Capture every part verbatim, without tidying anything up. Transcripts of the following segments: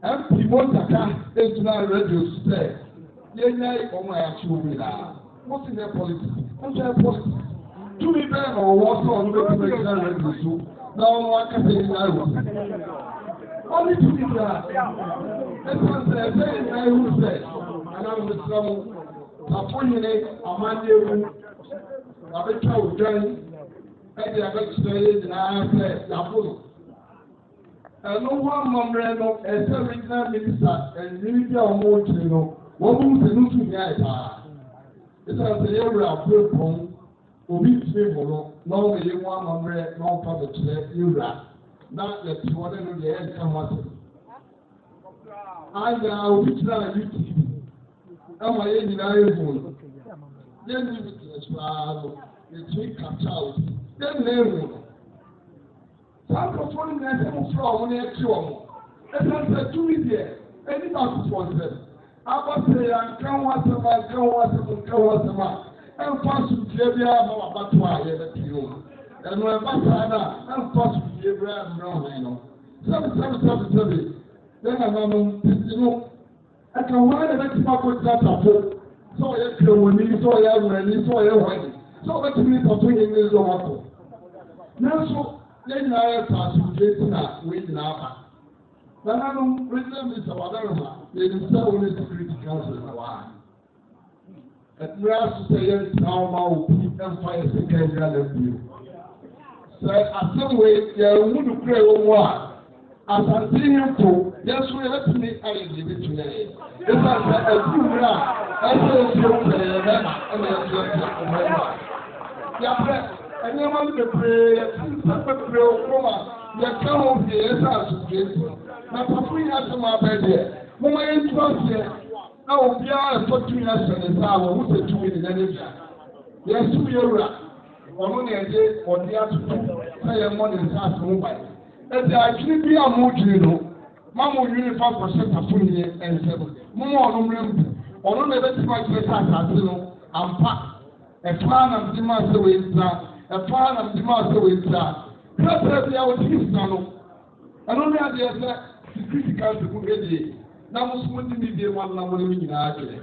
M P Montaka is now ready to say, Yea, oh my children, what's in their politics? What's their politics? To be better or what's on the ready to do. Now, I can say, I was. Only to be there. That's what I say, I will say. And I will some Tapunine, Amanda, I will tell you, and the other say, and I say, Yapu. And no one member as a regional minister and minister of Montino, what will the new to the it's as the area of Purple, who beats people, no, you want member, no public, you rat. Not that you want to get someone. I now which now you keep. Am I in the iron? Then you will the three cut out. Then they will. Some controlling national floor when they actually. And I said, two is there. Any not for them. I was saying, I can't want to buy, can't want to go to my. And pass to Jabia, about to I ever you. And when I I'm supposed to be Abraham Brown, I know. Seven, seven, seven, seven. Then I know, you know, I can wear the next market that I put. So I can when you saw your money, so I went. So let me talk to you in this one. Now, so then I pass to Jason, wait now. Then I don't remember this about them. They themselves in the security council. At last, say, now, now, empire second level. So I said, wait, you wouldn't pray on what? As I see him too, yes, we let me I give it today. If I said, a few grand, I said, you pray, and I just and you want to pray, and pray, you come over here, as you get. Now, for three years of my bed here, when I trust here, now we are for two years and a hour, who's a two in energy. Yes, two years. Ọ̀nà ẹ̀jẹ̀ ọ̀dí àtúntò ẹ̀yẹ mọ́ni nǹkan àtúnwáyé. Ẹ̀dẹ̀ àkíní bí àwọn ojúri nù, máa mú yunifá pọ̀ṣẹ́tà fún yẹn ẹ̀ǹsẹ̀ bọ̀. Mú mú ọ̀nà mìíràn bù, ọ̀nà ẹ̀bẹ̀ tí wọ́n ti ká àtàtì nù, àmpa. Ẹ̀fọ́ ànàmdì máa ṣe wèé ntira, ẹ̀fọ́ ànàmdì máa ṣe wèé ntira. Pẹ́ẹ́pẹ́ẹ́ bí àwọn tí kìí sàn nù. Ẹnu ní adìyẹ sẹ́, security council kún kéde. Náà mo sún ní ní ìdíyẹ wọn náà wọ́n ní nyinaa kẹlẹ̀.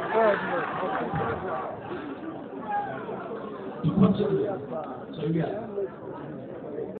Thank you.